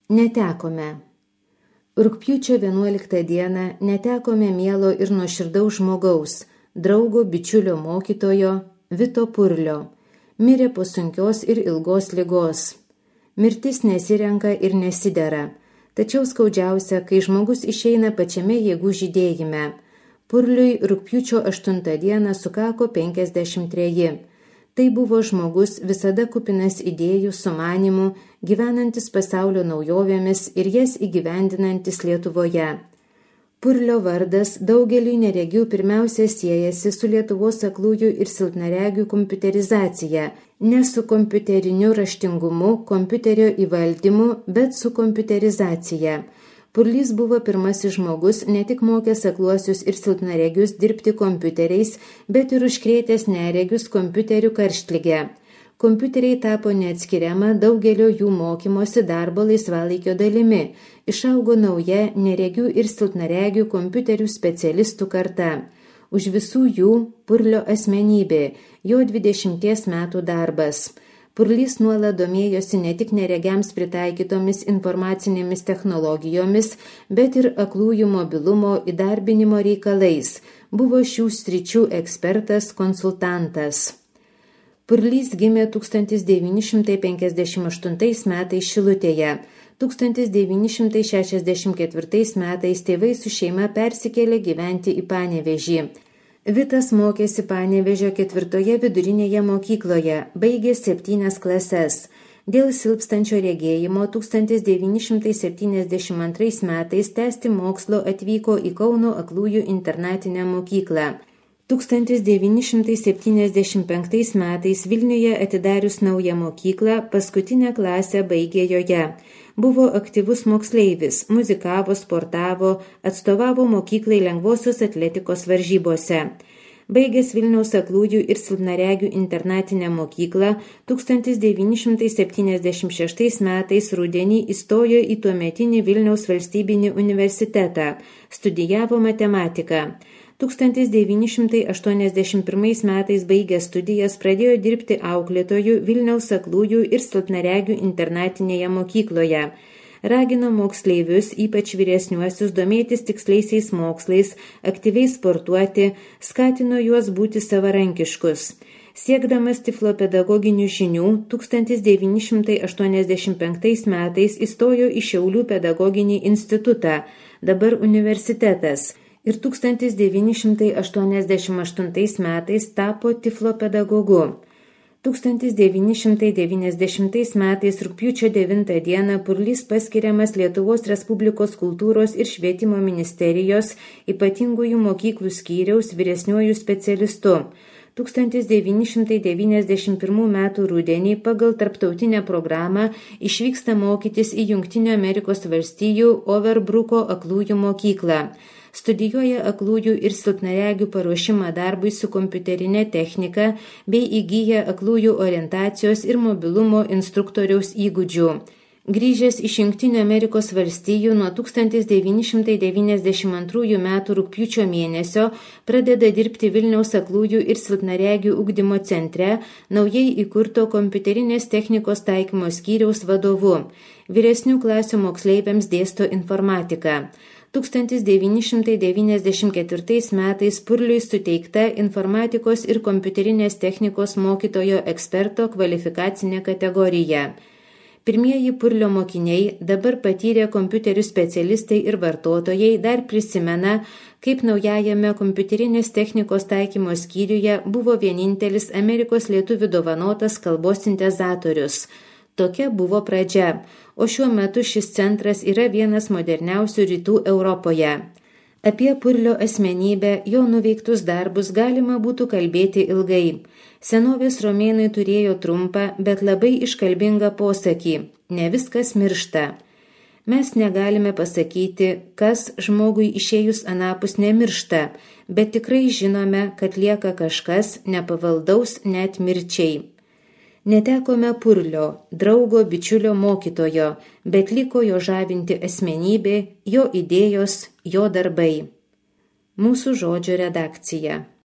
Netekome. Rugpjūčio 11 dieną netekome mielo ir nuoširdaus žmogaus, draugo bičiulio mokytojo Vito Purlio. Mirė po sunkios ir ilgos ligos. Mirtis nesirenka ir nesidera. Tačiau skaudžiausia, kai žmogus išeina pačiame jėgų žydėjime. Purliui rugpjūčio 8 dieną sukako 53. Tai buvo žmogus visada kupinas idėjų, sumanimų, gyvenantis pasaulio naujovėmis ir jas įgyvendinantis Lietuvoje. Purlio vardas daugeliui neregių pirmiausia siejasi su Lietuvos aklųjų ir silpnaregių kompiuterizacija, ne su kompiuteriniu raštingumu, kompiuterio įvaldymu, bet su kompiuterizacija. Purlys buvo pirmasis žmogus ne tik mokęs akluosius ir silpnaregius dirbti kompiuteriais, bet ir užkrėtęs neregius kompiuterių karštligę. Kompiuteriai tapo neatskiriama daugelio jų mokymosi darbo laisvalaikio dalimi. Išaugo nauja neregių ir silpnaregių kompiuterių specialistų karta. Už visų jų Purlio asmenybė, jo 20 metų darbas. Purlys nuolat domėjosi ne tik neregiams pritaikytomis informacinėmis technologijomis, bet ir aklųjų mobilumo įdarbinimo reikalais. Buvo šių sričių ekspertas, konsultantas. Purlys gimė 1958 metais Šilutėje. 1964 metais tėvai su šeima persikėlė gyventi į Panevėžį. Vitas mokėsi Panevėžio 4 vidurinėje mokykloje, baigė 7 klases. Dėl silpstančio regėjimo 1972 metais tęsti mokslo atvyko į Kauno aklųjų internatinę mokyklą. 1975 metais Vilniuje atidarius naują mokyklą, paskutinę klasę baigė joje. Buvo aktyvus moksleivis, muzikavo, sportavo, atstovavo mokyklai lengvosios atletikos varžybose. Baigęs Vilniaus aklųjų ir silpnaregių internatinę mokyklą, 1976 metais rudenį įstojo į tuometinį Vilniaus valstybinį universitetą, studijavo matematiką. 1981 metais baigęs studijas pradėjo dirbti auklėtoju Vilniaus aklųjų ir silpnaregių internatinėje mokykloje. Ragino moksleivius, ypač vyresniuosius, domėtis tiksliaisiais mokslais, aktyviai sportuoti, skatino juos būti savarankiškus. Siekdamas tiflopedagoginių žinių, 1985 metais įstojo į Šiaulių pedagoginį institutą, dabar universitetas. Ir 1988 metais tapo tiflopedagogu. 1990 metais rugpjūčio 9 dieną Purlys paskiriamas Lietuvos Respublikos kultūros ir švietimo ministerijos ypatingųjų mokyklų skyriaus vyresniuoju specialistu. 1991 metų rudenį pagal tarptautinę programą išvyksta mokytis į Jungtinių Amerikos valstijų Overbruko aklųjų mokyklą. Studijuoja aklųjų ir silpnaregių paruošimą darbui su kompiuterinė technika bei įgyja aklųjų orientacijos ir mobilumo instruktoriaus įgūdžių. Grįžęs iš Jungtinių Amerikos valstijų nuo 1992 metų rugpjūčio mėnesio pradeda dirbti Vilniaus aklųjų ir silpnaregių ugdymo centre, naujai įkurto kompiuterinės technikos taikymo skyriaus vadovu. Vyresnių klasių moksleiviams dėsto informatiką. 1994 metais Purliui suteikta informatikos ir kompiuterinės technikos mokytojo eksperto kvalifikacinė kategorija. Pirmieji Purlio mokiniai, dabar patyrę kompiuterių specialistai ir vartotojai, dar prisimena, kaip naujajame kompiuterinės technikos taikymo skyriuje buvo vienintelis Amerikos lietuvių dovanotas kalbos sintezatorius. Tokia buvo pradžia, o šiuo metu šis centras yra vienas moderniausių rytų Europoje. Apie Purlio asmenybę, jo nuveiktus darbus galima būtų kalbėti ilgai. Senovės romėnai turėjo trumpą, bet labai iškalbingą posakį – ne viskas miršta. Mes negalime pasakyti, kas žmogui išėjus anapus nemiršta, bet tikrai žinome, kad lieka kažkas nepavaldaus net mirčiai. Netekome Purlio, draugo bičiulio mokytojo, bet liko jo žavinti asmenybė, jo idėjos, jo darbai. Mūsų žodžio redakcija.